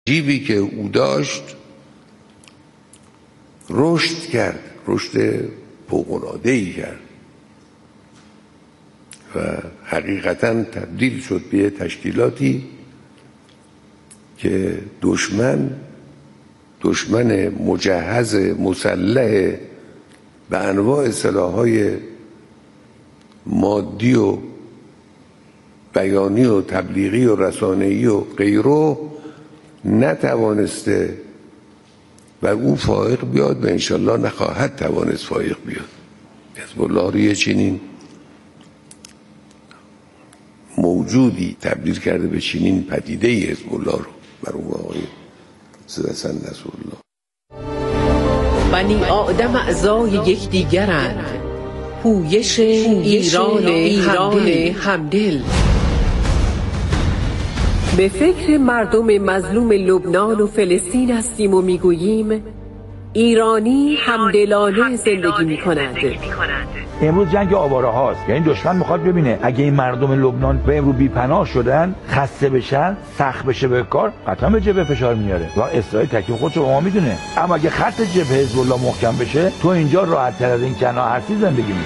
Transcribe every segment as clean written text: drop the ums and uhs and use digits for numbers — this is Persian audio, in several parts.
جیبی که او داشت رشد کرد، رشد فوق‌العاده‌ای کرد و حقیقتاً تبدیل شد به تشکیلاتی که دشمن مجهز مسلح به انواع سلاح‌های مادی و بیانی و تبلیغی و رسانه‌ای و غیره نتوانسته و او فائق بیاد و انشالله نخواهد توانست فائق بیاد. حزب الله رو یه چنین موجودی تبدیل کرده به چنین پدیده‌ای حزب الله رو بر اون آقای سید حسن نصرالله. بنی آدم اعضای یکدیگرند، پویش ایران همدل. به فکر مردم مظلوم لبنان و فلسطین هستیم و میگوییم ایرانی همدلانه زندگی می‌کند. امروز جنگ آواره هاست، یعنی دشمن میخواد ببینه اگه این مردم لبنان به امروز بی‌پناه شدن، خسته بشن، سخت بشه به کار، قطعا به جبهه فشار میاره و اسرائیل تکلیف خودش رو ما میدونه. اما اگه خط جبهه حزب الله محکم بشه، تو اینجا راحت تر از این کنار هستی زندگی می‌کنی.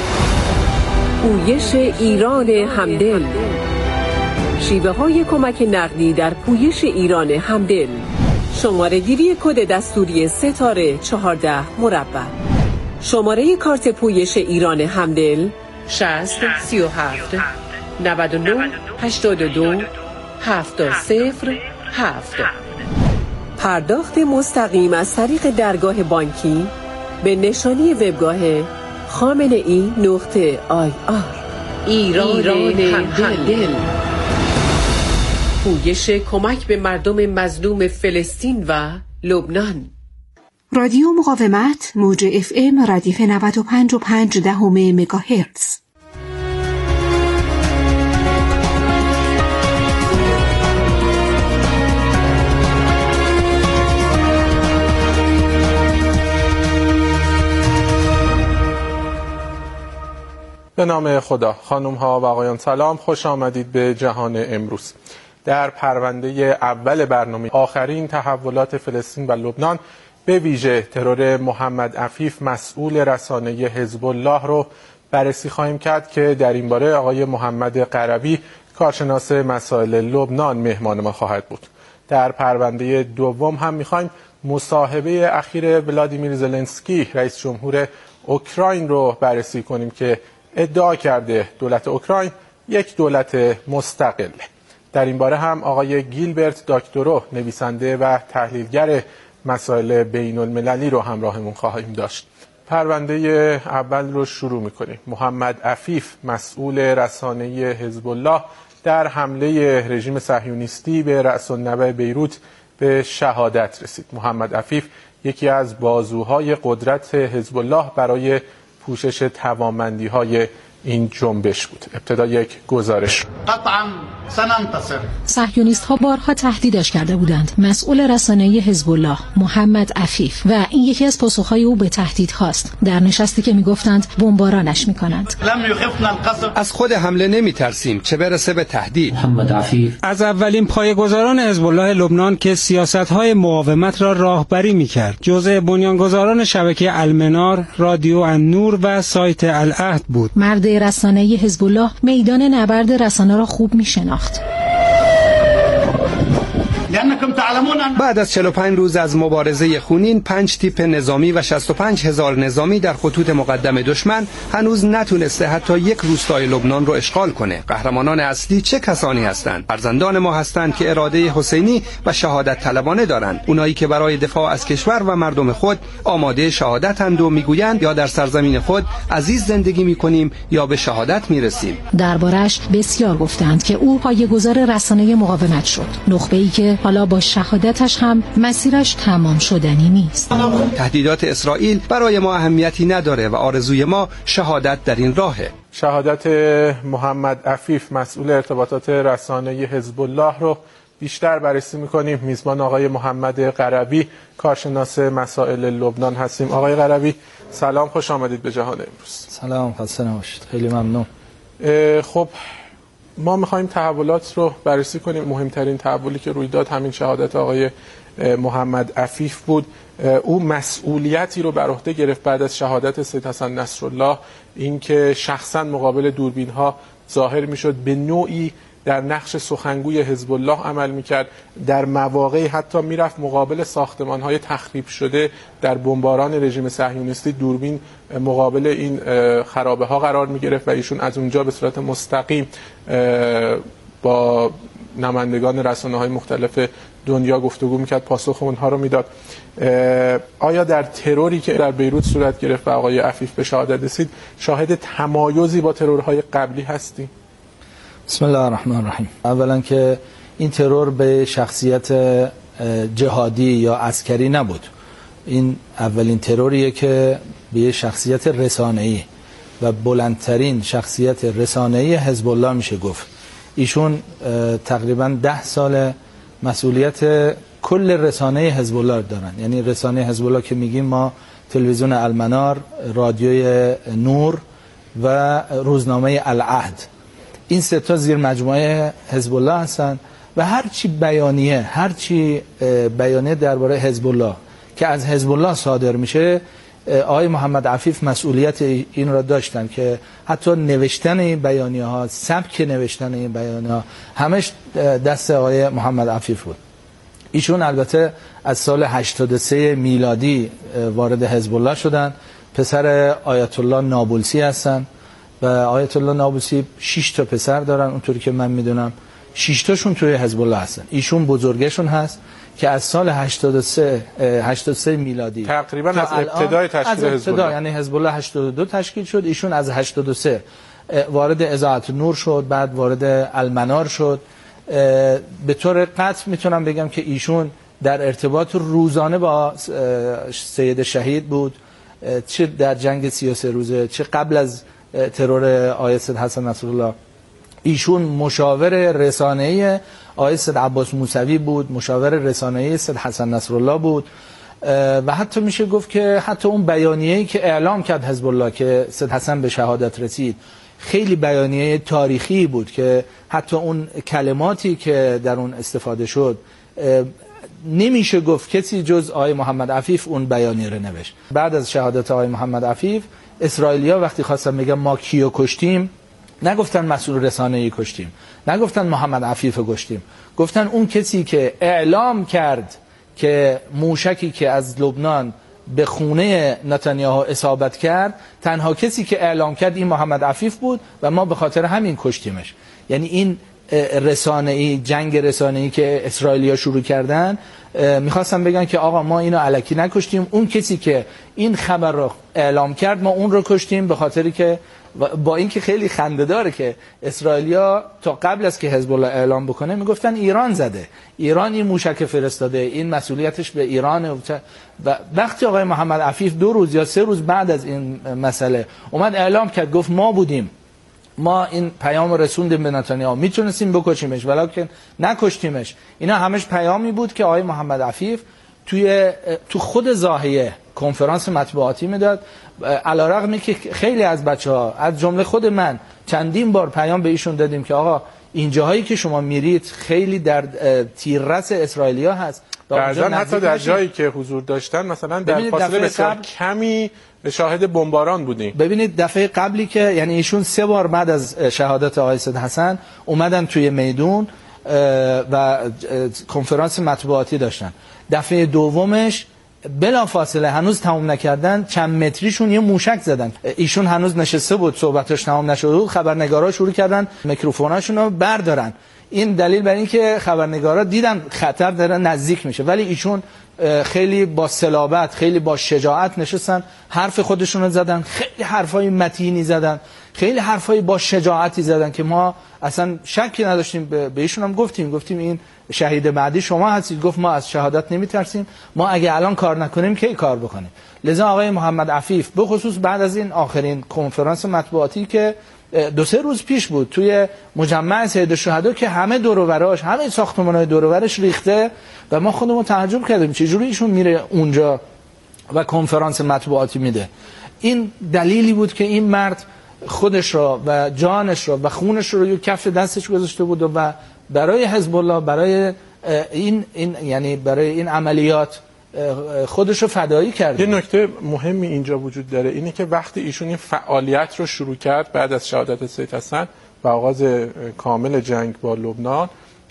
پویش ایران همدل. شیوه های کمک نقدی در پویش ایران همدل. شماره گیری کد دستوری ستاره 14 مربع. شماره کارت پویش ایران همدل 60 37 99 82 707. پرداخت مستقیم از طریق درگاه بانکی به نشانی وبگاه خامنه‌ای.ir. ایران همدل. پویش کمک به مردم مظلوم فلسطین و لبنان. رادیو مقاومت موج FM ردیف 95.5 مگاهرتز. به نام خدا. خانم ها و آقایان سلام، خوش آمدید به جهان امروز. در پرونده اول برنامه آخرین تحولات فلسطین و لبنان، به ویژه ترور محمد عفیف مسئول رسانه حزب الله رو بررسی خواهیم کرد که در این باره آقای محمد قربی کارشناس مسائل لبنان مهمان ما خواهد بود. در پرونده دوم هم می‌خوایم مصاحبه اخیر ولادیمیر زلنسکی رئیس جمهور اوکراین رو بررسی کنیم که ادعا کرده دولت اوکراین یک دولت مستقله. در این باره هم آقای گیلبرت داکتورو نویسنده و تحلیلگر مسائل بین المللی رو همراهمون خواهیم داشت. پرونده اول رو شروع میکنیم. محمد عفیف مسئول رسانه حزب الله در حمله رژیم صهیونیستی به رأس النوع بیروت به شهادت رسید. محمد عفیف یکی از بازوهای قدرت حزب الله برای پوشش توانمندی‌های این جنبش بود. ابتدا یک گزارش. قطعاً سننتصر. صهیونیست‌ها بارها تهدیدش کرده بودند. مسئول رسانه حزب الله محمد عفیف و این یکی از پاسخ‌های او به تهدیدهاست. در نشستی که می‌گفتند بمبارانش می‌کنند. لم یخفنا القصف. از خود حمله نمی‌ترسیم، چه برسه به تهدید. محمد عفیف از اولین پایه‌گذاران حزب الله لبنان که سیاست‌های مقاومت را راهبری می‌کرد. جزء بنیانگذاران شبکه المنار، رادیو النور و سایت العهد بود. مرد رسانه حزب الله میدان نبرد رسانه را خوب می‌شناخت. بعد از 45 روز از مبارزه خونین، 5 تیپ نظامی و 65,000 نظامی در خطوط مقدم دشمن هنوز نتونسته حتی یک روستای لبنان رو اشغال کنه. قهرمانان اصلی چه کسانی هستند؟ فرزندان ما هستند که اراده حسینی و شهادت طلبانه دارند. اونایی که برای دفاع از کشور و مردم خود آماده شهادتند و میگویند یا در سرزمین خود عزیز زندگی میکنیم یا به شهادت میرسیم. دربارش بسیار گفتند که او پایه‌گذار رسانه مقاومت شد. نخبه‌ای که حالا با شهادتش هم مسیرش تمام شدنی نیست. تهدیدات اسرائیل برای ما اهمیتی نداره و آرزوی ما شهادت در این راهه. شهادت محمد عفیف مسئول ارتباطات رسانه حزب الله رو بیشتر بررسی می‌کنیم. میزبان آقای محمد قربی کارشناس مسائل لبنان هستیم. آقای قربی سلام، خوش آمدید به جهان امروز. سلام، خسته نباشید. خیلی ممنون. خب ما می‌خوایم تحولات رو بررسی کنیم. مهمترین تحولی که روی داد همین شهادت آقای محمد عفیف بود. او مسئولیتی رو بر عهده گرفت بعد از شهادت سید حسن نصرالله، اینکه شخصا مقابل دوربین‌ها ظاهر می‌شد، به نوعی در نقش سخنگوی حزب الله عمل می‌کرد، در مواقعی حتی میرفت مقابل ساختمان‌های تخریب شده در بمباران رژیم صهیونیستی، دوربین مقابل این خرابه‌ها قرار می‌گرفت و ایشون از اونجا به صورت مستقیم با نمایندگان رسانه‌های مختلف دنیا گفتگو میکرد، پاسخ اونها رو میداد. آیا در تروری که در بیروت صورت گرفت و آقای عفیف به شهادت رسید شاهد تمایزی با ترورهای قبلی هستی؟ بسم الله الرحمن الرحیم. اولا که این ترور به شخصیت جهادی یا عسکری نبود. این اولین تروریه که به شخصیت رسانه‌ای و بلندترین شخصیت رسانه‌ای حزب الله میشه گفت. ایشون تقریبا 10 سال مسئولیت کل رسانه حزب الله دارن. یعنی رسانه حزب الله که میگیم ما تلویزیون المنار، رادیوی نور و روزنامه العهد، این سه تا زیر مجموعه حزب الله هستن و هر چی بیانیه درباره حزب الله که از حزب الله صادر میشه، آقای محمد عفیف مسئولیت این را داشتن که حتی نوشتن این بیانیه ها، سبک نوشتن این بیانیه ها همش دست آقای محمد عفیف بود. ایشون البته از سال 83 میلادی وارد حزب الله شدن، پسر آیت الله نابلسی هستن و آیت الله نابلسی 6 تا پسر دارن، اونطوری که من میدونم 6 تاشون توی حزب الله هستن. ایشون بزرگشون هست که از سال 83 میلادی تقریبا از ابتدای تشکیل حزب الله، یعنی حزب الله 82 تشکیل شد، ایشون از 83 وارد اذاعت نور شد، بعد وارد المنار شد. به طور قطع میتونم بگم که ایشون در ارتباط روزانه با سید شهید بود، چه در جنگ 33 روزه چه قبل از ترور آقای سید حسن نصرالله. ایشون مشاور رسانه‌ای آقای سید عباس موسوی بود، مشاور رسانه‌ای سید حسن نصرالله بود و حتی میشه گفت که حتی اون بیانیه‌ای که اعلام کرد حزب الله که سید حسن به شهادت رسید خیلی بیانیه تاریخی بود که حتی اون کلماتی که در اون استفاده شد نمیشه گفت کسی جز آقای محمد عفیف اون بیانیه رو نوشت. بعد از شهادت آقای محمد عفیف، اسرائیلیا وقتی خواستن میگن ما کیو کشتیم، نگفتن مسئول رسانه‌ای کشتیم، نگفتن محمد عفیف کشتیم، گفتن اون کسی که اعلام کرد که موشکی که از لبنان به خونه نتانیاهو اصابت کرد، تنها کسی که اعلام کرد این محمد عفیف بود و ما به خاطر همین کشتیمش. یعنی این رسانه‌ای، جنگ رسانه‌ای که اسرائیلیا شروع کردن، میخواستم بگن که آقا ما اینو الکی نکشتیم، اون کسی که این خبر رو اعلام کرد ما اون رو کشتیم، به خاطری که با اینکه خیلی خنده‌داره که اسرائیلیا تا قبل از که حزب الله اعلام بکنه میگفتن ایران زده، ایران این موشک فرستاده، این مسئولیتش به ایرانه. و وقتی آقای محمد عفیف 2 روز یا 3 روز بعد از این مسئله اومد اعلام کرد، گفت ما بودیم، ما این پیام رسوندیم به نتانیاهو، میتونستیم بکشیمش ولیکن نکشتیمش. اینا همش پیامی بود که آقای محمد عفیف تو خود زاهیه کنفرانس مطبوعاتی میداد، علیرغمی که خیلی از بچه‌ها از جمله خود من چندین بار پیام به ایشون دادیم که آقا این جاهایی که شما میرید خیلی در تیررس اسرائیلیا هست. بعضا حتی در جایی که حضور داشتن مثلا در فاصله بسیار کمی شاهد بمباران بودیم. ببینید دفعه قبلی که یعنی ایشون 3 بار بعد از شهادت آقای سید حسن اومدن توی میدون و کنفرانس مطبوعاتی داشتن. دفعه دومش بلا فاصله هنوز تمام نکردن، چند متریشون یه موشک زدن. ایشون هنوز نشسته بود، صحبتش تمام نشده بود، خبرنگارا شروع کردن میکروفوناشون رو بردارن. این دلیل بر این که خبرنگارا دیدن خطر داره نزدیک میشه، ولی ایشون خیلی با صلابت، خیلی با شجاعت نشستن، حرف خودشون رو زدن، خیلی حرفای متینی زدن، خیلی حرفای با شجاعتی زدن که ما اصلا شکی نداشتیم. به ایشون هم گفتیم این شهید بعدی شما هستید. گفت ما از شهادت نمیترسیم، ما اگه الان کار نکنیم کی کار بکنیم. لذا آقای محمد عفیف به خصوص بعد از این آخرین کنفرانس مطبوعاتی که 2-3 روز پیش بود توی مجمع سید الشهدا که همه دور و براش، همه ساختمان‌های دور و برش ریخته و ما خودمون تعجب کردیم چجوری ایشون میره اونجا و کنفرانس مطبوعاتی میده. این دلیلی بود که این مرد خودش را و جانش را و خونش رو روی کف دستش گذاشته بود و برای حزب الله، برای این یعنی برای این عملیات خودش رو فدایی کرد. یه نکته مهمی اینجا وجود داره، اینه که وقتی ایشون این فعالیت رو شروع کرد بعد از شهادت سید حسن و آغاز کامل جنگ با لبنان،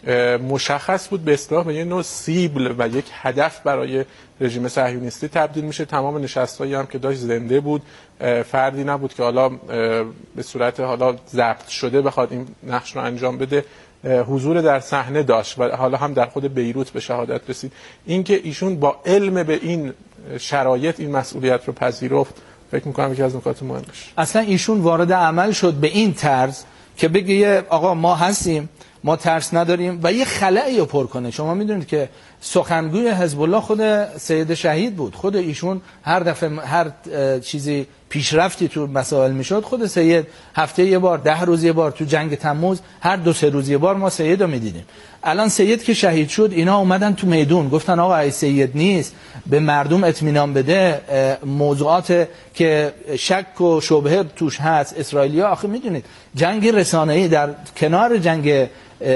مشخص بود به اصطلاح به یه نوع سیبل و یک هدف برای رژیم صهیونیستی تبدیل میشه. تمام نشستایی هم که داشت زنده بود، فردی نبود که حالا به صورت حالا ضبط شده بخواد این نقش رو انجام بده، حضور در صحنه داشت و حالا هم در خود بیروت به شهادت رسید. اینکه ایشون با علم به این شرایط این مسئولیت رو پذیرفت، فکر می‌کنم یکی از نکات مهمش. اصلا ایشون وارد عمل شد به این طرز که بگه آقا ما هستیم، ما ترس نداریم و یه خلایی رو پر کنه. شما میدونید که سخنگوی حزب الله خود سید شهید بود. خود ایشون هر دفعه هر چیزی پیشرفتی تو مسائل میشد، خود سید هفته یه بار، 10 روز یه بار، تو جنگ تموز هر 2-3 روز یه بار ما سید رو میدیدیم. الان سید که شهید شد اینا اومدن تو میدون گفتن آقا ای سید نیست، به مردم اطمینان بده، موضوعات که شک و شبهه توش هست. اسرائیلیا آخه میدونید جنگ رسانه‌ای در کنار جنگ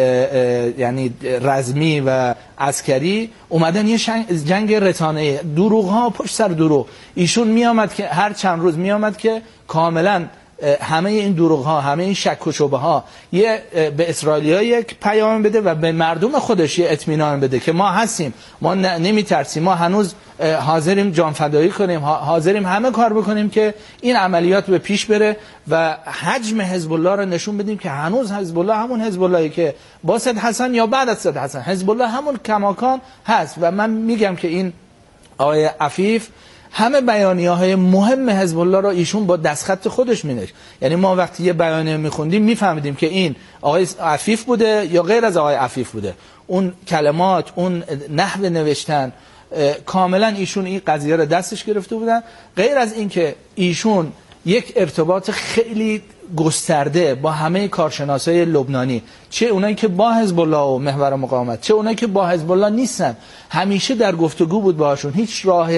یعنی رزمی و عسکری اومدن یه جنگ رسانه‌ای، دروغ ها پشت سر دروغ. ایشون میامد که هر چند روز میامد که کاملا همه این دروغ ها، همه این شک و شبهه ها یه به اسرائیلیا یک پیام بده و به مردم خودش یه اطمینان بده که ما هستیم، ما نمیترسیم، ما هنوز حاضریم جان فدایی کنیم، حاضریم همه کار بکنیم که این عملیات به پیش بره و حجم حزب الله رو نشون بدیم که هنوز حزب الله همون حزب اللهی که با سید حسن یا بعد از سید حسن حزب الله همون کماکان هست. و من میگم که این آقای عفیف همه بیانیه‌های مهم حزب الله را ایشون با دستخط خودش مینوشت. یعنی ما وقتی یه بیانیه میخوندیم میفهمیدیم که این آقای عفیف بوده یا غیر از آقای عفیف بوده. اون کلمات، اون نحو نوشتن، کاملا ایشون این قضیه را دستش گرفته بودن. غیر از این که ایشون یک ارتباط خیلی گسترده با همه کارشناسای لبنانی، چه اونایی که با حزب الله و محور مقاومت، چه اونایی که با حزب الله نیستن، همیشه در گفتگو بود باهاشون. هیچ راه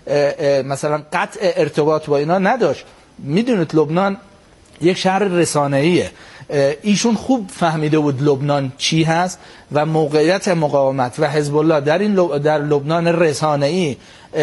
مثلا قطع ارتباط با اینا نداشت. میدونید لبنان یک شهر رسانه‌ایه. ایشون خوب فهمیده بود لبنان چی هست و موقعیت مقاومت و حزب الله در لبنان رسانه‌ای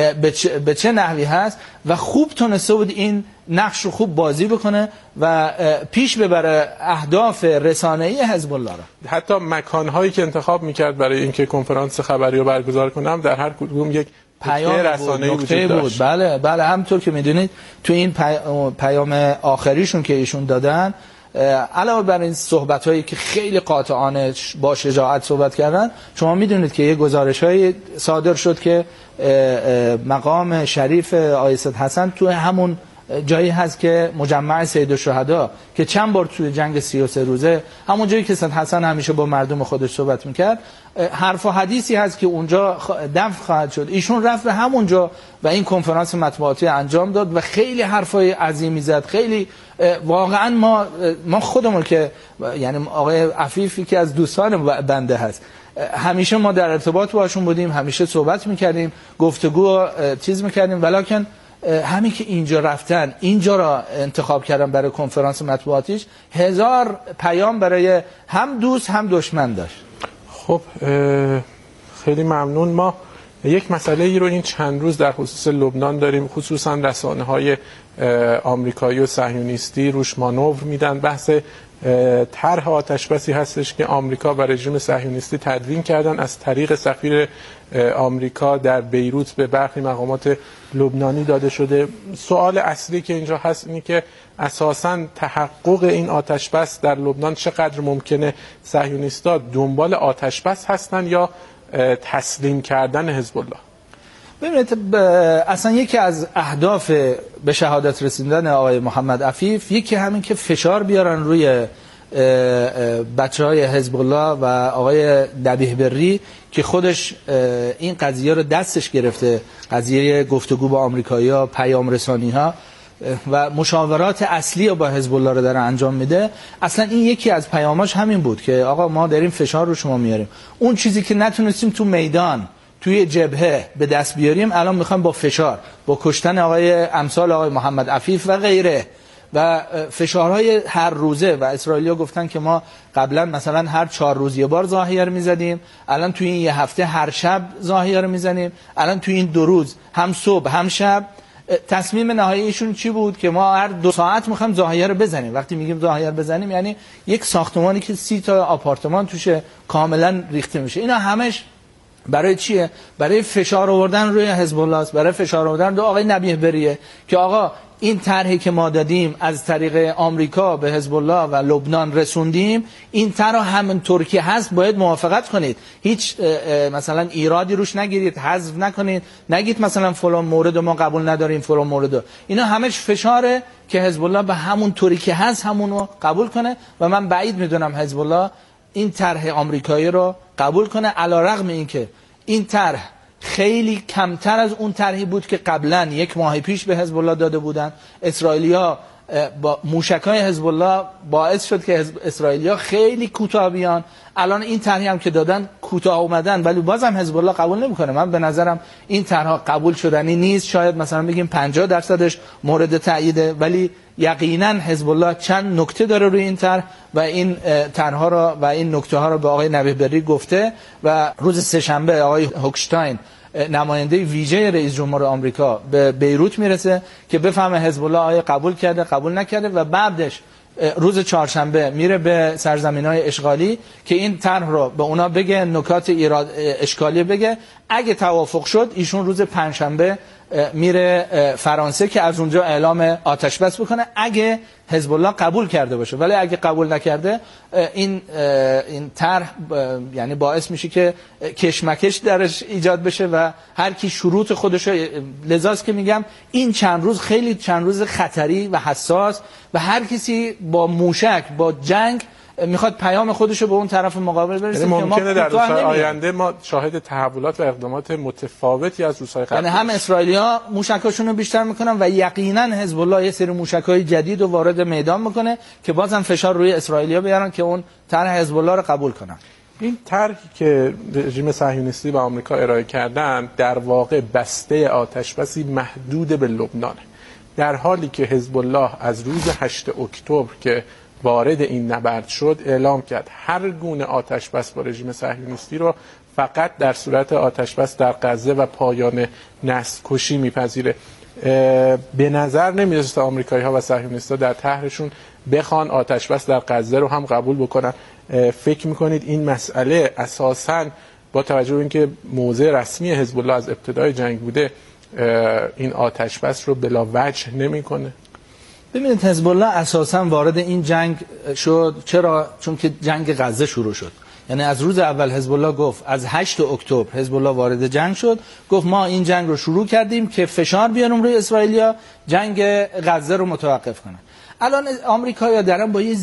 به چه نحوی هست و خوب تونسته بود این نقش رو خوب بازی بکنه و پیش ببره اهداف رسانه‌ای حزب الله را. حتی مکان‌هایی که انتخاب می‌کرد برای اینکه کنفرانس خبری رو برگزار کنم در هر کدوم یک پیام رسانه‌ای وجود داشت. بله همونطور که میدونید تو این پیام آخریشون که ایشون دادن، علاوه بر این صحبت‌هایی که خیلی قاطعانه با شجاعت صحبت کردن، شما میدونید که یه گزارش‌های صادر شد که مقام شریف آقای سید حسن تو همون جایی هست که مجمع سید الشهدا که چند بار توی جنگ 33 روزه، همون جایی که سید حسن همیشه با مردم خودش صحبت میکرد، حرف و حدیثی هست که اونجا دفن خواهد شد. ایشون رفت به همونجا و این کنفرانس مطبوعاتی انجام داد و خیلی حرفای عظیمی زد. خیلی واقعا ما خودمون که یعنی آقای عفیفی که از دوستان بنده هست، همیشه ما در ارتباط باشون بودیم، همیشه صحبت میکردیم، گفتگو چیز میکردیم، ولیکن همین که اینجا رفتن، اینجا را انتخاب کردن برای کنفرانس مطبوعاتیش، 1000 پیام برای هم دوست هم دشمن داشت. خب خیلی ممنون. ما یک مسئله ای رو این چند روز در خصوص لبنان داریم، خصوصا رسانه‌های آمریکایی و صهیونیستی روش مانور میدن. بحث طرح آتشبسی هستش که آمریکا و رژیم صهیونیستی تدوین کردن از طریق سفیر آمریکا در بیروت به برخی مقامات لبنانی داده شده. سوال اصلی که اینجا هست اینه که اساساً تحقق این آتشبس در لبنان چقدر ممکنه؟ صهیونیست‌ها دنبال آتشبس هستن یا تسلیم کردن حزب الله؟ ببینید اصلا یکی از اهداف به شهادت رسیدن آقای محمد عفیف یکی همین که فشار بیارن روی بچه‌های حزب الله و آقای نبیه بری که خودش این قضیه رو دستش گرفته، قضیه گفتگو با آمریکایی‌ها، پیام رسانی‌ها و مشاورات اصلی با حزب الله رو داره انجام میده. اصلا این یکی از پیاماش همین بود که آقا ما داریم فشار رو شما میاریم، اون چیزی که نتونستیم تو میدان توی جبهه به دست بیاریم الان میخوایم با فشار، با کشتن آقای امثال آقای محمد عفیف و غیره و فشارهای هر روزه و اسرائیلیا گفتن که ما قبلا مثلا هر 4 روز یه بار ضاحیه رو میزدیم، الان توی این یه هفته هر شب ضاحیه رو میزنیم، الان توی این 2 روز هم صبح هم شب. تصمیم نهایی ایشون چی بود؟ که ما هر 2 ساعت میخوایم ضاحیه رو بزنیم. وقتی میگیم ضاحیه رو بزنیم یعنی یک ساختمانی که 30 تا آپارتمان توشه کاملا ریخته میشه. اینا همش برای چیه؟ برای فشار آوردن روی حزب الله است، برای فشار آوردن رو آقای نبیه بریه که آقا این طرحی که ما دادیم از طریق آمریکا به حزب الله و لبنان رسوندیم، این طرح همونطور که هست باید موافقت کنید، هیچ مثلا ایرادی روش نگیرید، حذف نکنید، نگید مثلا فلان مورد ما قبول نداریم فلان مورد. اینا همش فشاره که حزب الله به همون طوری که هست همونو قبول کنه و من بعید میدونم حزب الله این طرح آمریکایی رو قبول کنه، علیرغم اینکه این طرح خیلی کمتر از اون طرحی بود که قبلا 1 ماه پیش به حزب الله داده بودن. اسرائیلیا با موشکای حزب الله باعث شد که اسرائیلیا خیلی کوتاه بیان. الان این طرحی هم که دادن کوتاه اومدن ولی بازم حزب الله قبول نمیکنه. من به نظرم این طرح قبول شدنی نیست. شاید مثلا بگیم 50% مورد تاییده، ولی یقینا حزب الله چند نکته داره روی این طرح و این طرح‌ها را و این نکته‌ها را به آقای نبیه بری گفته و روز سه‌شنبه آقای هوکشتاین نماینده ویژه رئیس جمهور آمریکا به بیروت میرسه که بفهمه حزب الله آیا قبول کرده قبول نکرده و بعدش روز چهارشنبه میره به سرزمین‌های اشغالی که این طرح رو به اونا بگه، نکات اشکالی بگه. اگه توافق شد ایشون روز پنجشنبه میره فرانسه که از اونجا اعلام آتش بس بکنه اگه حزب الله قبول کرده باشه. ولی اگه قبول نکرده این طرح یعنی باعث میشه که کشمکش درش ایجاد بشه و هر کی شروط خودش رو، لذاست که میگم این چند روز خیلی چند روز خطری و حساس و هر کسی با موشک با جنگ میخواد پیام خودشو به اون طرف مقابل برسونه. ممکنه در روزهای آینده ما شاهد تحولات و اقدامات متفاوتی از روزهای قبل، یعنی هم اسرائیلیا موشکاشون رو بیشتر میکنن و یقینا حزب الله یه سری موشکای جدید رو وارد میدان میکنه که بازم فشار روی اسرائیلیا بیارن که اون طرح حزب الله رو قبول کنن. این طرحی که رژیم صهیونیستی و آمریکا ارائه کردن در واقع بسته آتشبسی محدود به لبنان، در حالی که حزب الله از روز 8 اکتبر که وارد این نبرد شد اعلام کرد هر گونه آتشبس با رژیم صهیونیستی رو فقط در صورت آتشبس در غزه و پایان نسل کشی میپذیره. به نظر نمیرسه آمریکایی ها و صهیونیست‌ها در طرحشون بخوان آتشبس در غزه رو هم قبول بکنن. فکر میکنید این مسئله اساساً با توجه به اینکه موضع رسمی حزب الله از ابتدای جنگ بوده این آتشبس رو بلا وجه نمیکنه؟ ببینید حزب الله اساساً وارد این جنگ شد. چرا؟ چون که جنگ غزه شروع شد. یعنی از روز اول حزب الله گفت، از 8 اکتبر حزب الله وارد جنگ شد، گفت ما این جنگ رو شروع کردیم که فشار بیاریم روی اسرائیلیا جنگ غزه رو متوقف کنن. الان آمریکایی‌ها دارن با یه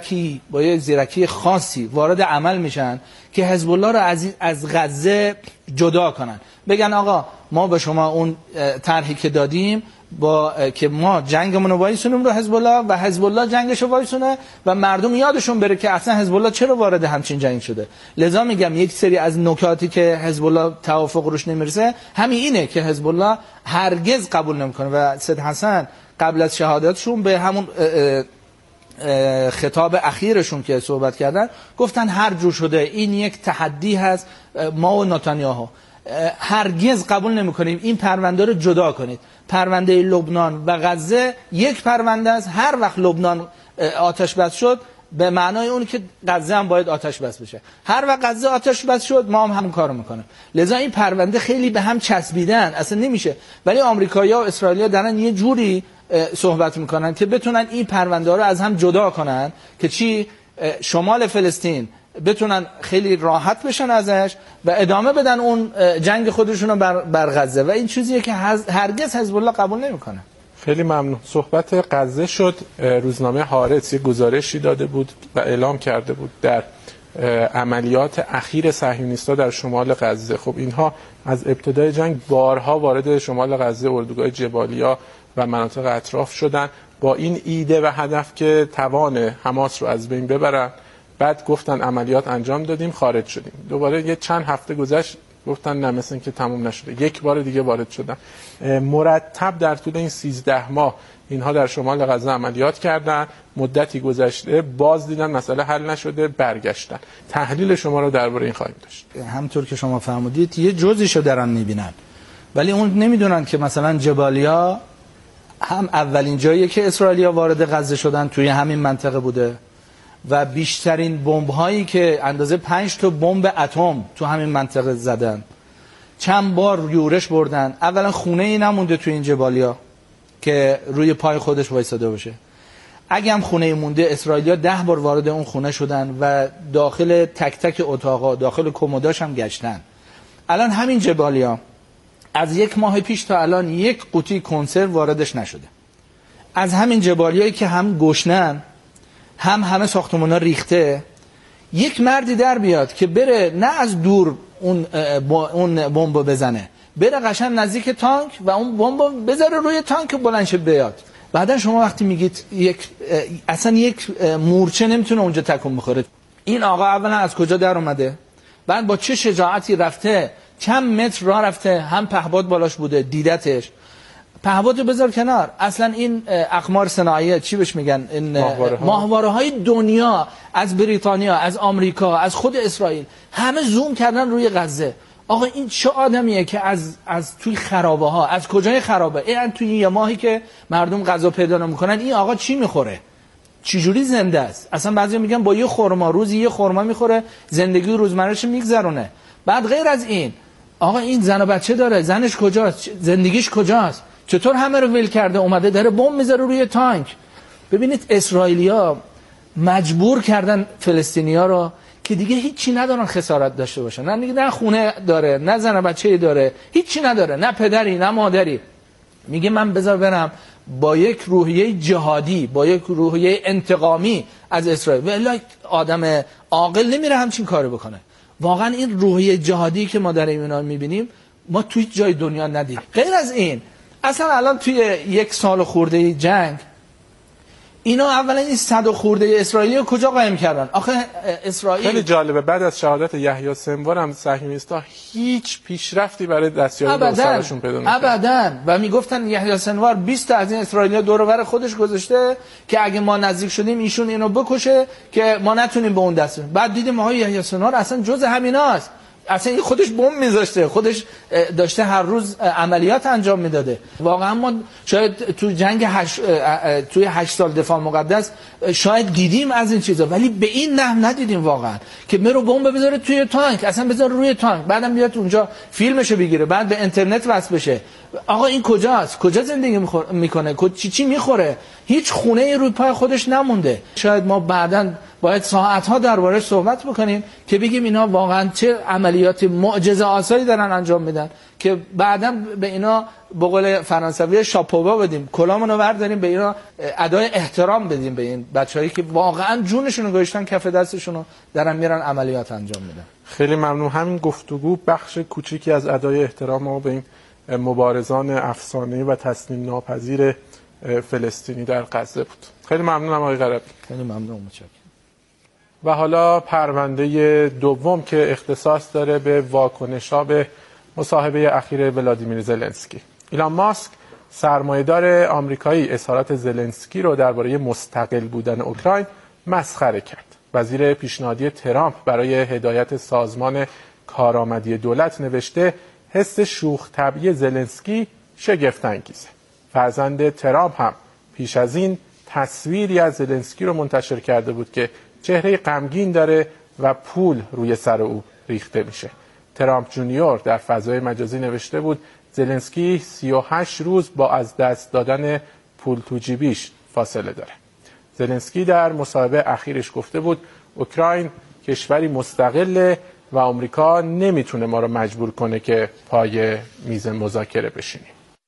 زیرکی خاصی وارد عمل میشن که حزب الله رو از غزه جدا کنن. بگن آقا ما به شما اون طرحی که دادیم که ما جنگمون رو وایسونیم رو حزب الله و حزب الله جنگش رو وایسونه و مردم یادشون بره که اصلا حزب الله چرا وارد همچین جنگ شده. لذا میگم یک سری از نکاتی که حزب الله توافق روش نمیرسه همین اینه که حزب الله هرگز قبول نمیکنه و سید حسن قبل از شهادتشون به همون خطاب اخیرشون که صحبت کردن گفتن هر جور شده این یک تحدی هست، ما و نتانیاهو هرگز قبول نمی‌کنیم این پرونده رو جدا کنید. پرونده لبنان و غزه یک پرونده است. هر وقت لبنان آتش بس شد به معنای اون که غزه هم باید آتش بس بشه. هر وقت غزه آتش بس شد ما هم همون کارو میکنیم. لذا این پرونده خیلی به هم چسبیدن، اصلا نمیشه. ولی آمریکایی‌ها و اسرائیلی‌ها دارن یه جوری صحبت میکنن که بتونن این پرونده ها رو از هم جدا کنن که چی شمال فلسطین بتونن خیلی راحت بشن ازش و ادامه بدن اون جنگ خودشون رو بر غزه و این چیزیه که هرگز حزب الله قبول نمیکنه. خیلی ممنون. صحبت غزه شد. روزنامه هارتز یک گزارشی داده بود و اعلام کرده بود در عملیات اخیر صهیونیست‌ها در شمال غزه. خب اینها از ابتدای جنگ بارها وارد شمال غزه، اردوگاه جبالیا و مناطق اطراف شدن با این ایده و هدف که توان حماس رو از بین ببرن. بعد گفتن عملیات انجام دادیم خارج شدیم. دوباره یه چند هفته گذشت گفتن نه مثل این که تموم نشده، یک بار دیگه وارد شدن. مرتب در طول این 13 ماه اینها در شمال غزه عملیات کردن، مدتی گذشته باز دیدن مسئله حل نشده، برگشتن. تحلیل شما رو درباره این خواهیم داشت. همونطور که شما فرمودید یه جزئیشو دارن میبینن، ولی اون نمیدونن که مثلا جبالیا هم اولین جاییه که اسرائیلیا وارد غزه شدن توی همین منطقه بوده و بیشترین بمب هایی که اندازه 5 تا بمب اتم تو همین منطقه زدن. چند بار یورش بردن. اولا خونه ای نمونده تو این جبالیا که روی پای خودش وایساده باشه. اگه هم خونه ای مونده، اسرائیلیا 10 بار وارد اون خونه شدن و داخل تک تک اتاقا، داخل کمداش هم گشتن. الان همین جبالیا از 1 ماه پیش تا الان یک قوطی کنسرو واردش نشده. از همین جبالیایی که هم گشنن، هم همه ساختمونا ریخته، یک مردی در بیاد که بره نه از دور اون بمب بزنه، بره قشنگ نزدیک تانک و اون بمب بذاره روی تانک بلند شه بیاد. بعدا شما وقتی میگید اصلا یک مورچه نمیتونه اونجا تکون بخوره. این آقا اولا از کجا در اومده؟ بعد با چه شجاعتی رفته، چند متر راه رفته، هم پهباد بالاش بوده دیدتش. پهبادو بذار کنار، اصلا این اقمار صناعیه چی بهش میگن، این ماهواره های دنیا از بریتانیا، از آمریکا، از خود اسرائیل همه زوم کردن روی غزه. آقا این چه آدمیه که از توی خرابه ها، از کجای خرابه، این توی یه ماهی که مردم غذا پیدا نمیکنن، این آقا چی میخوره؟ چی جوری زنده است؟ اصلا بعضیا میگن با یه خرما، روزی یه خرما میخوره، زندگی روزمرهش میگذرونه. بعد غیر از این آقا این زن و بچه داره، زنش کجاست؟ زندگیش کجاست؟ چطور همه رو ول کرده اومده داره بمب میذاره روی تانک؟ ببینید اسرائیلیا مجبور کردن فلسطینیا رو که دیگه هیچی ندارن خسارت داشته باشن. نه خونه داره، نه زن و بچه‌ای داره، هیچی نداره، نه پدری نه مادری. میگه من بذار برم با یک روحیه جهادی، با یک روحیه انتقامی از اسرائیل. ولی آدم عاقل نمیره همچین کارو بکنه. واقعا این روحیه جهادی که ما در ایران میبینیم ما توی جای دنیا ندیدیم. غیر از این اصلا الان توی 1 سال خورده جنگ اینا اولا این 100 خورده اسرائیلی رو کجا قایم کردن؟ آخه اسرائیل خیلی جالبه، بعد از شهادت یحیی سنوار هم صهیونیست‌ها هیچ پیشرفتی برای دستیابی به سرشون پیدا نکردن. ابداً. و میگفتن یحیی سنوار 20 تا از این اسرائیلی‌ها دور و بر خودش گذاشته که اگه ما نزدیک شدیم ایشون اینو بکشه که ما نتونیم به اون دست. بعد دیدیم آقا یحیی سنوار اصلا جز همیناست. اصلا خودش بمب میذاشته، خودش داشته هر روز عملیات انجام میداده. واقعا ما شاید تو جنگ توی 8 سال دفاع مقدس شاید دیدیم از این چیزا، ولی به این نحو ندیدیم واقعا که مرو بمب بذاره توی تانک، اصلا بذاره روی تانک، بعدم بیاد اونجا فیلمشو بگیره، بعد به اینترنت وصل بشه. آقا این کجاست؟ کجا زندگی میکنه؟ چی میخوره؟ هیچ خونه ای روی پای خودش نمونده. شاید ما بعداً باید ساعت‌ها درباره‌اش صحبت بکنیم که بگیم اینا واقعا چه عملیات معجزه آسایی دارن انجام میدن که بعداً به اینا به قول فرانسوی شاپووا بدیم، کلامونو برداریم، به اینا ادای احترام بدیم به این بچه‌هایی که واقعا جونشون رو گذاشتن کف دستشون رو دارن میرن عملیات انجام میدن. خیلی ممنون. همین گفتگو بخش کوچیکی از ادای احترام ما به این مبارزان افسانه‌ای و تسلیم ناپذیر فلسطینی در غزه بود. خیلی ممنونم آقای قربی. خیلی ممنون، متشکرم. و حالا پرونده دوم که اختصاص داره به واکنش‌ها به مصاحبه اخیر ولادیمیر زلنسکی. ایلان ماسک سرمایه‌دار آمریکایی اظهارات زلنسکی رو درباره مستقل بودن اوکراین مسخره کرد. وزیر پیشنهادی ترامپ برای هدایت سازمان کارآمدی دولت نوشته حس شوخ طبعی زلنسکی شگفت‌انگیزه. فرزند ترامپ هم پیش از این تصویری از زلنسکی رو منتشر کرده بود که چهره غمگین داره و پول روی سر او ریخته میشه. ترامپ جونیور در فضای مجازی نوشته بود زلنسکی 38 روز با از دست دادن پول تو جیبیش فاصله داره. زلنسکی در مصاحبه اخیرش گفته بود اوکراین کشوری مستقله و آمریکا نمیتونه ما رو مجبور کنه که پای میز مذاکره بشینیم.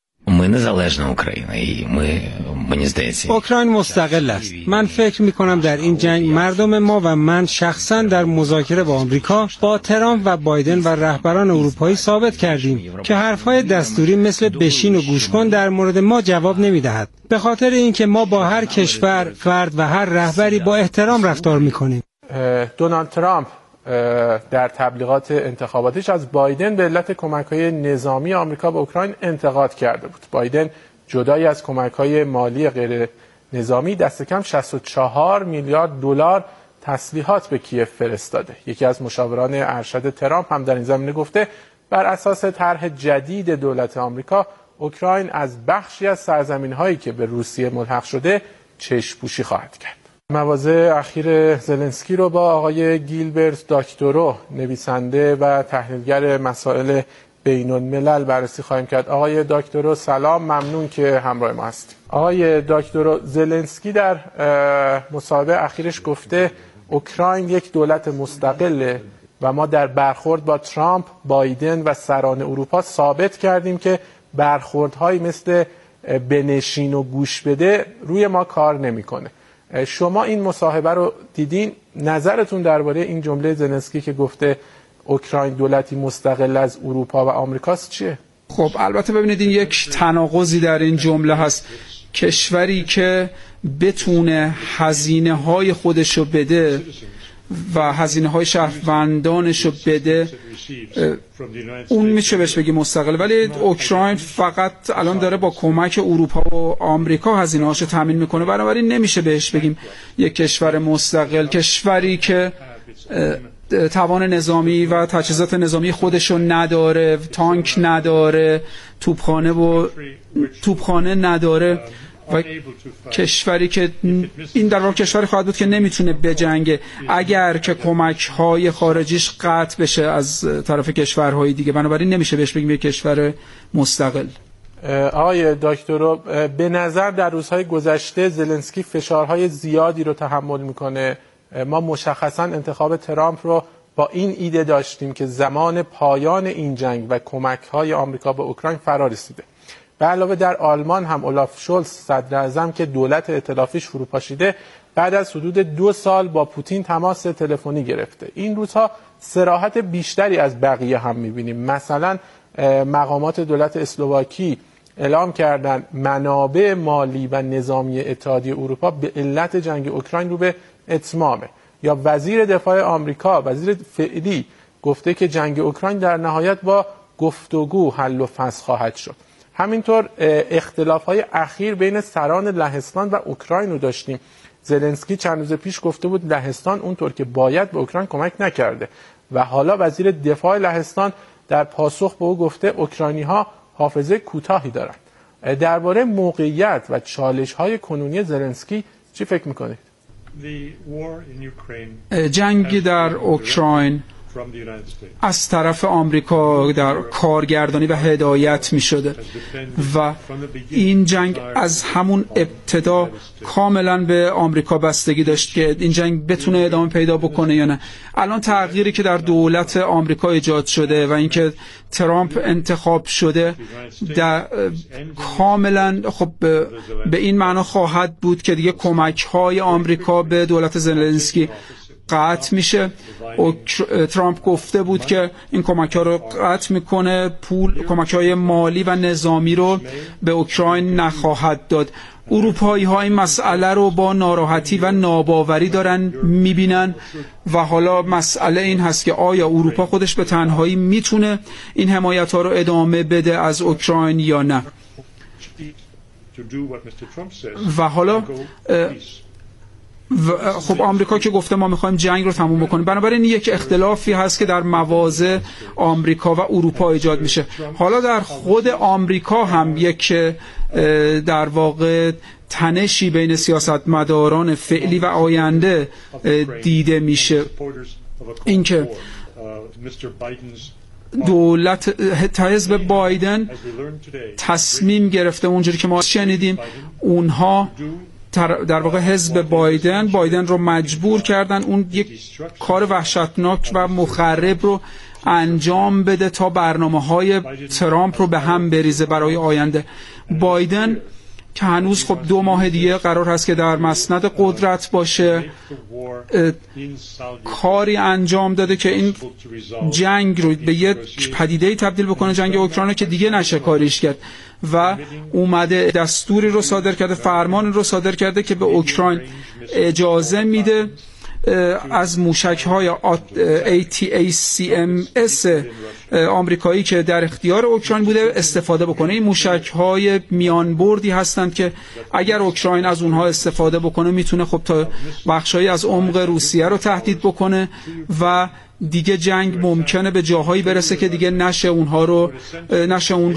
اوکراین مستقل است. من فکر می‌کنم در این جنگ مردم ما و من شخصاً در مذاکره با آمریکا با ترامپ و بایدن و رهبران اروپایی ثابت کردیم که حرف‌های دستوری مثل بشین و گوش کن در مورد ما جواب نمی‌دهد. به خاطر اینکه ما با هر کشور، فرد و هر رهبری با احترام رفتار می‌کنیم. دونالد ترامپ در تبلیغات انتخاباتیش از بایدن به علت کمک‌های نظامی آمریکا به اوکراین انتقاد کرده بود. بایدن جدای از کمک‌های مالی غیر نظامی دست کم 64 میلیارد دلار تسلیحات به کیف فرستاده. یکی از مشاوران ارشد ترامپ هم در این زمینه گفته بر اساس طرح جدید دولت آمریکا اوکراین از بخشی از سرزمین‌هایی که به روسیه ملحق شده چشم‌پوشی خواهد کرد. مواضع اخیر زلنسکی رو با آقای گیلبرت داکتورو نویسنده و تحلیلگر مسائل بین الملل بررسی خواهیم کرد. آقای داکتورو سلام، ممنون که همراه ما هستید. آقای داکتورو، زلنسکی در مصاحبه اخیرش گفته اوکراین یک دولت مستقله و ما در برخورد با ترامپ، بایدن و سران اروپا ثابت کردیم که برخوردهایی مثل بنشین و گوش بده روی ما کار نمیکنه. شما این مصاحبه رو دیدین، نظرتون درباره این جمله زلنسکی که گفته اوکراین دولتی مستقل از اروپا و آمریکاست چیه؟ خب البته ببینید این یک تناقضی در این جمله هست. کشوری که بتونه هزینه‌های خودشو بده و هزینه‌های شهروندانشو بده، اون میشه بهش بگی مستقل، ولی اوکراین فقط الان داره با کمک اروپا و آمریکا هزینه‌هاشو تامین میکنه، بنابراین نمیشه بهش بگیم یک کشور مستقل. کشوری که توان نظامی و تجهیزات نظامی خودشو نداره، تانک نداره، توپخانه نداره و کشوری که این در واقع کشوری خواهد بود که نمیتونه بجنگه اگر که کمک‌های خارجیش قطع بشه از طرف کشورهای دیگه، بنابراین نمیشه بهش بگیم یک کشور مستقل. آقای دکتر، به نظر در روزهای گذشته زلنسکی فشارهای زیادی رو تحمل میکنه. ما مشخصا انتخاب ترامپ رو با این ایده داشتیم که زمان پایان این جنگ و کمک‌های آمریکا به اوکراین فرا رسیده. به علاوه در آلمان هم اولاف شولز صدر اعظم که دولت ائتلافیش فروپاشیده بعد از حدود 2 سال با پوتین تماس تلفنی گرفته. این روزها صراحت بیشتری از بقیه هم می‌بینیم. مثلا مقامات دولت اسلواکی اعلام کردن منابع مالی و نظامی اتحادیه اروپا به علت جنگ اوکراین رو به اتمامه. یا وزیر دفاع آمریکا، وزیر فعلی، گفته که جنگ اوکراین در نهایت با گفتگو حل و فصل خواهد شد. همینطور اختلاف‌های اخیر بین سران لهستان و اوکراین رو داشتیم. زلنسکی چند روز پیش گفته بود لهستان اونطور که باید به اوکراین کمک نکرده و حالا وزیر دفاع لهستان در پاسخ به او گفته اوکراینی‌ها حافظه کوتاهی دارند. درباره موقعیت و چالش‌های کنونی زلنسکی چی فکر می‌کنید؟ جنگ در اوکراین از طرف آمریکا در کارگردانی و هدایت می شده و این جنگ از همون ابتدا کاملا به آمریکا بستگی داشت که این جنگ بتونه ادامه پیدا بکنه یا نه. الان تغییری که در دولت آمریکا ایجاد شده و اینکه ترامپ انتخاب شده کاملا خب به این معنا خواهد بود که دیگه کمک‌های آمریکا به دولت زلنسکی قطع میشه. ترامپ گفته بود که این کمک‌ها رو قطع میکنه، کمک‌های مالی و نظامی رو به اوکراین نخواهد داد. اروپایی‌ها این مسئله رو با ناراحتی و ناباوری دارن میبینن و حالا مسئله این هست که آیا اروپا خودش به تنهایی میتونه این حمایت‌ها رو ادامه بده از اوکراین یا نه. و حالا خب آمریکا که گفته ما میخوایم جنگ رو تموم بکنیم، بنابراین یک اختلافی هست که در مواضع آمریکا و اروپا ایجاد میشه. حالا در خود آمریکا هم یک در واقع تنشی بین سیاستمداران فعلی و آینده دیده میشه. اینکه دولت حزب بایدن تصمیم گرفته، اونجوری که ما شنیدیم، اونها در واقع حزب بایدن رو مجبور کردن اون یک کار وحشتناک و مخرب رو انجام بده تا برنامه‌های ترامپ رو به هم بریزه برای آینده. بایدن که هنوز خب 2 ماه دیگه قرار هست که در مسند قدرت باشه، کاری انجام داده که این جنگ رو به یک پدیده‌ای تبدیل بکنه، جنگ اوکراین، که دیگه نشه کاریش کرد و اومده دستوری رو صادر کرده، فرمانی رو صادر کرده که به اوکراین اجازه میده از موشک‌های ATACMS آمریکایی که در اختیار اوکراین بوده استفاده بکنه. این موشک‌های میانبردی هستند که اگر اوکراین از اونها استفاده بکنه میتونه خب تا بخشایی از عمق روسیه رو تهدید بکنه و دیگه جنگ ممکنه به جاهایی برسه که دیگه نشه اون